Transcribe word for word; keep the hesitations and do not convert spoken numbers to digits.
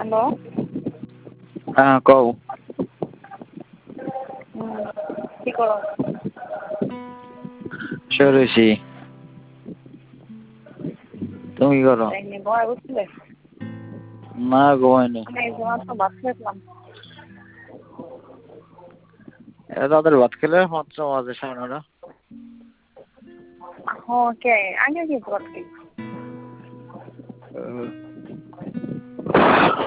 Hello. হ্যাঁ কও। কি করো? শুয়ে রয়েছি। তুমি কি করো? ঘুমায় উঠছিলে? না ঘুমাইনি। আমি এই মাত্র ভাত খেলাম। এরা তাদের ভাত খেলে মাত্র বাজে সাড়ে নটা। হ্যাঁ কে আগে কি ভাত খেলি?